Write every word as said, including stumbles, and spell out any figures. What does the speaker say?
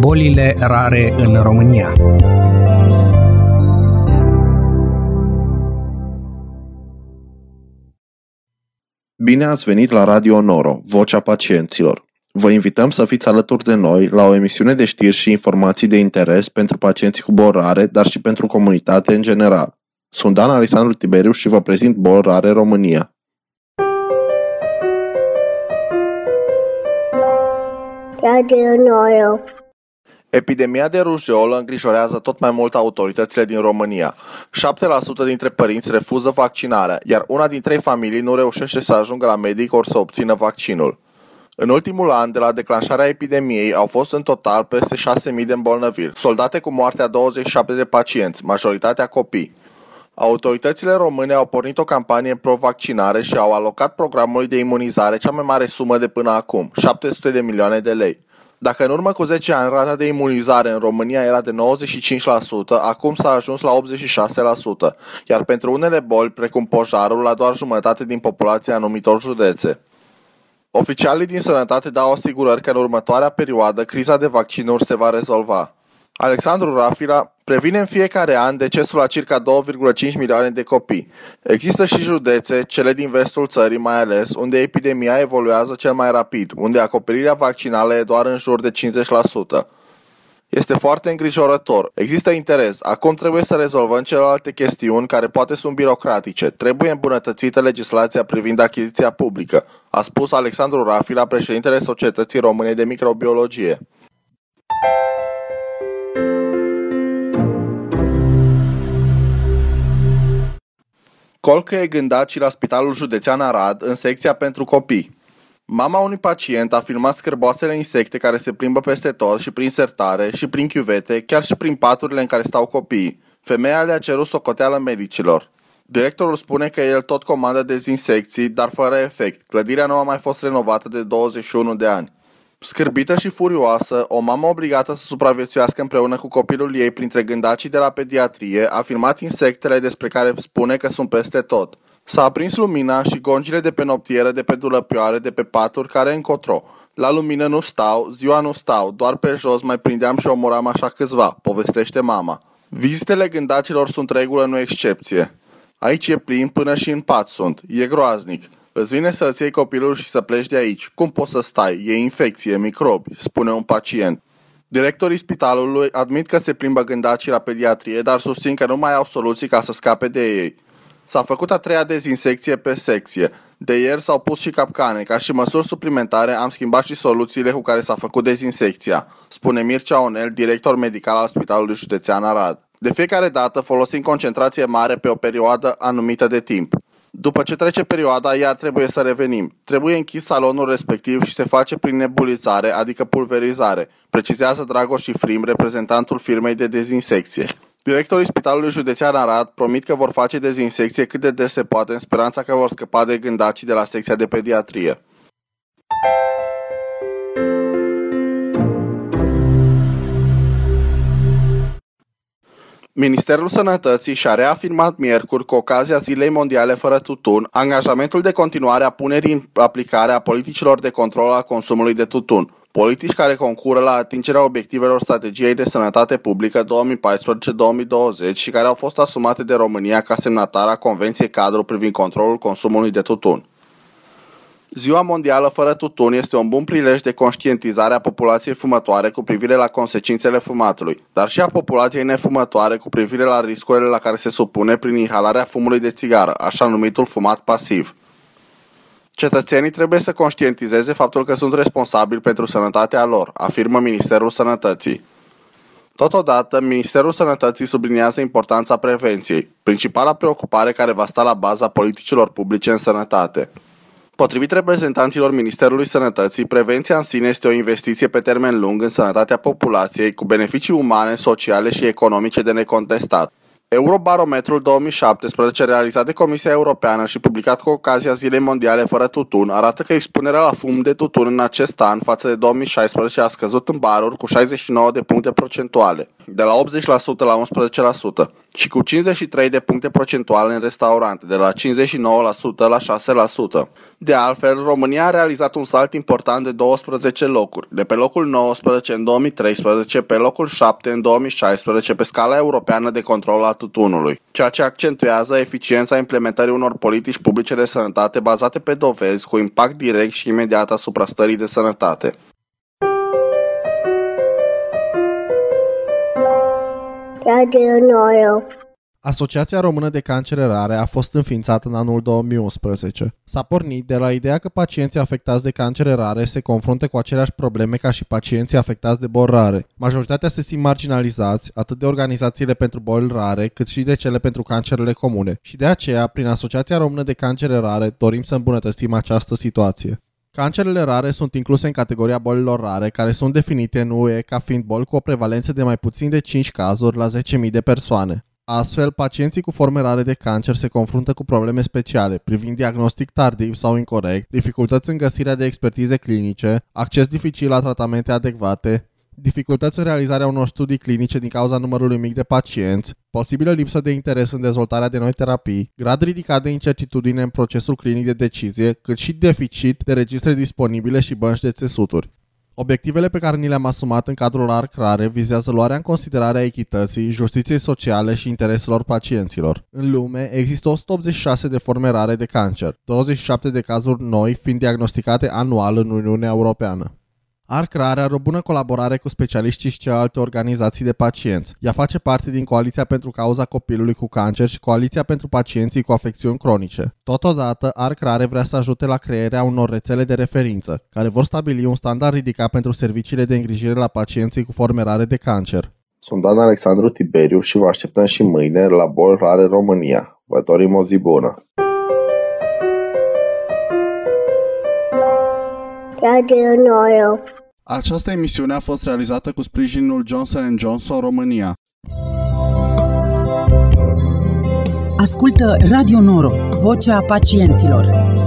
bolile rare în România. Bine ați venit la Radio Noro, Vocea Pacienților. Vă invităm să fiți alături de noi la o emisiune de știri și informații de interes pentru pacienții cu boli rare, dar și pentru comunitate în general. Sunt Dan Alexandru Tiberiu și vă prezint Boli Rare România. Radio Noro. Epidemia de rujeolă îngrijorează tot mai mult autoritățile din România. șapte la sută dintre părinți refuză vaccinarea, iar una din trei familii nu reușește să ajungă la medic ori să obțină vaccinul. În ultimul an, de la declanșarea epidemiei, au fost în total peste șase mii de îmbolnăviri, soldate cu moartea douăzeci și șapte de pacienți, majoritatea copii. Autoritățile române au pornit o campanie pro-vaccinare și au alocat programului de imunizare cea mai mare sumă de până acum, șapte sute de milioane de lei. Dacă în urmă cu zece ani rata de imunizare în România era de nouăzeci și cinci la sută, acum s-a ajuns la optzeci și șase la sută, iar pentru unele boli, precum pojarul, la doar jumătate din populația anumitor județe. Oficialii din sănătate dau asigurări că în următoarea perioadă criza de vaccinuri se va rezolva. Alexandru Rafila previne în fiecare an decesul la circa doi virgulă cinci milioane de copii. Există și județe, cele din vestul țării mai ales, unde epidemia evoluează cel mai rapid, unde acoperirea vaccinală e doar în jur de cincizeci la sută. Este foarte îngrijorător. Există interes. Acum trebuie să rezolvăm celelalte chestiuni care poate sunt birocratice. Trebuie îmbunătățită legislația privind achiziția publică, a spus Alexandru Rafila, președintele Societății Române de Microbiologie. Colcăie gândacii la Spitalul Județean Arad în secția pentru copii. Mama unui pacient a filmat scârboasele insecte care se plimbă peste tot și prin sertare și prin chiuvete, chiar și prin paturile în care stau copiii. Femeia le-a cerut socoteală medicilor. Directorul spune că el tot comandă dezinsecții, dar fără efect. Clădirea nu a mai fost renovată de douăzeci și unu de ani. Scârbită și furioasă, o mamă obligată să supraviețuiască împreună cu copilul ei printre gândacii de la pediatrie a filmat insectele despre care spune că sunt peste tot. S-a aprins lumina și gongile de pe noptieră, de pe dulăpioare, de pe paturi care încotro. La lumină nu stau, ziua nu stau, doar pe jos mai prindeam și omoram așa câțiva, povestește mama. Vizitele gândacilor sunt regulă, nu excepție. Aici e plin, până și în pat sunt, e groaznic. Îți vine să-ți iei copilul și să pleci de aici. Cum poți să stai? E infecție, microbi, spune un pacient. Directorii spitalului admit că se plimbă gândacii la pediatrie, dar susțin că nu mai au soluții ca să scape de ei. S-a făcut a treia dezinsecție pe secție. De ieri s-au pus și capcane. Ca și măsuri suplimentare am schimbat și soluțiile cu care s-a făcut dezinsecția, spune Mircea Onel, director medical al Spitalului Județean Arad. De fiecare dată folosim concentrație mare pe o perioadă anumită de timp. După ce trece perioada, iar trebuie să revenim. Trebuie închis salonul respectiv și se face prin nebulizare, adică pulverizare, precizează Dragoș Ifrim, reprezentantul firmei de dezinsecție. Directorii Spitalului Județean Arad promit că vor face dezinsecție cât de des se poate, în speranța că vor scăpa de gândacii de la secția de pediatrie. Ministerul Sănătății și-a reafirmat miercuri, cu ocazia Zilei Mondiale fără tutun, angajamentul de continuare a punerii în aplicare a politicilor de control al consumului de tutun, politici care concură la atingerea obiectivelor Strategiei de Sănătate Publică două mii paisprezece două mii douăzeci și care au fost asumate de România ca semnatară a Convenției Cadru privind controlul consumului de tutun. Ziua Mondială fără tutun este un bun prilej de conștientizare a populației fumătoare cu privire la consecințele fumatului, dar și a populației nefumătoare cu privire la riscurile la care se supune prin inhalarea fumului de țigară, așa numitul fumat pasiv. Cetățenii trebuie să conștientizeze faptul că sunt responsabili pentru sănătatea lor, afirmă Ministerul Sănătății. Totodată, Ministerul Sănătății subliniază importanța prevenției, principala preocupare care va sta la baza politicilor publice în sănătate. Potrivit reprezentanților Ministerului Sănătății, prevenția în sine este o investiție pe termen lung în sănătatea populației, cu beneficii umane, sociale și economice de necontestat. Eurobarometrul două mii șaptesprezece, realizat de Comisia Europeană și publicat cu ocazia Zilei Mondiale fără tutun, arată că expunerea la fum de tutun în acest an față de două mii șaisprezece a scăzut în baruri cu șaizeci și nouă de puncte procentuale, de la optzeci la sută la unsprezece la sută, și cu cincizeci și trei de puncte procentuale în restaurante, de la cincizeci și nouă la sută la șase la sută. De altfel, România a realizat un salt important de douăsprezece locuri, de pe locul nouăsprezece în două mii treisprezece pe locul șapte în două mii șaisprezece pe scala europeană de control al tutunului, ceea ce accentuează eficiența implementării unor politici publice de sănătate bazate pe dovezi cu impact direct și imediat asupra stării de sănătate. Asociația Română de Cancere Rare a fost înființată în anul două mii unsprezece. S-a pornit de la ideea că pacienții afectați de cancere rare se confruntă cu aceleași probleme ca și pacienții afectați de boli rare. Majoritatea se simt marginalizați, atât de organizațiile pentru boli rare, cât și de cele pentru cancerele comune. Și de aceea, prin Asociația Română de Cancere Rare, dorim să îmbunătățim această situație. Cancerele rare sunt incluse în categoria bolilor rare, care sunt definite în U E ca fiind boli cu o prevalență de mai puțin de cinci cazuri la zece mii de persoane. Astfel, pacienții cu forme rare de cancer se confruntă cu probleme speciale, privind diagnostic tardiv sau incorect, dificultăți în găsirea de expertize clinice, acces dificil la tratamente adecvate, dificultăți în realizarea unor studii clinice din cauza numărului mic de pacienți, posibilă lipsă de interes în dezvoltarea de noi terapii, grad ridicat de incertitudine în procesul clinic de decizie, cât și deficit de registre disponibile și bănci de țesuturi. Obiectivele pe care ni le-am asumat în cadrul A R C Rare vizează luarea în considerare a echității, justiției sociale și intereselor pacienților. În lume există o sută optzeci și șase de forme rare de cancer, douăzeci și șapte de cazuri noi fiind diagnosticate anual în Uniunea Europeană. A R C Rare are o bună colaborare cu specialiștii și celelalte organizații de pacienți. Ea face parte din Coaliția pentru Cauza Copilului cu Cancer și Coaliția pentru Pacienții cu Afecțiuni Cronice. Totodată, A R C Rare vrea să ajute la crearea unor rețele de referință, care vor stabili un standard ridicat pentru serviciile de îngrijire la pacienții cu forme rare de cancer. Sunt Dan Alexandru Tiberiu și vă așteptăm și mâine la Boli Rare România. Vă dorim o zi bună! Această emisiune a fost realizată cu sprijinul Johnson and Johnson România. Ascultă Radio Noro, vocea pacienților.